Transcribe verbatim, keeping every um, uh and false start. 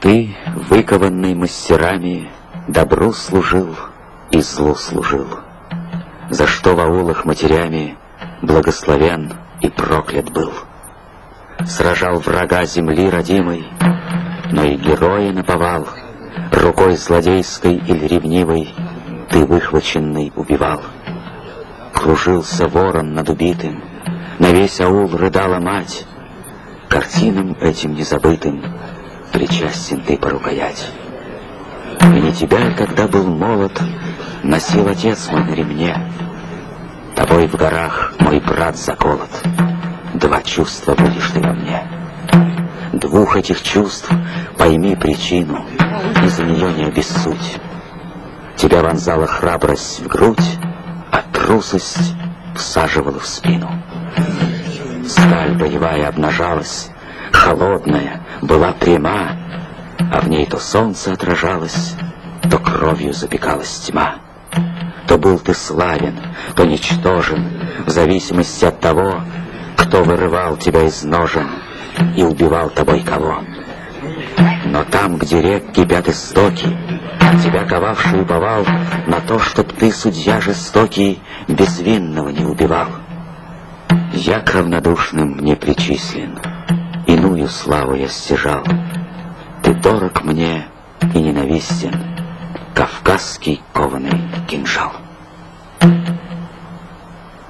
Ты, выкованный мастерами, добру служил и злу служил, за что в аулах матерями благословен и проклят был. Сражал врага земли родимой, но и героя наповал, рукой злодейской или ревнивой ты выхваченный убивал. Кружился ворон над убитым, на весь аул рыдала мать. Картинам этим незабытым причастен ты по рукоять. И не тебя, когда был молод, носил отец мой на ремне. Тобой в горах мой брат заколот, два чувства будешь ты во мне. Двух этих чувств пойми причину, и за нее не обессудь. Тебя вонзала храбрость в грудь, а трусость всаживала в спину. Сталь боевая обнажалась, холодная, была пряма, а в ней то солнце отражалось, то кровью запекалась тьма. То был ты славен, то ничтожен, в зависимости от того, кто вырывал тебя из ножен и убивал тобой кого. Но там, где рек кипят истоки, тебя ковавший уповал на то, чтоб ты, судья жестокий, безвинного не убивал. Я к равнодушным не причислен, иную славу я стяжал. Ты дорог мне и ненавистен, кавказский кованый кинжал.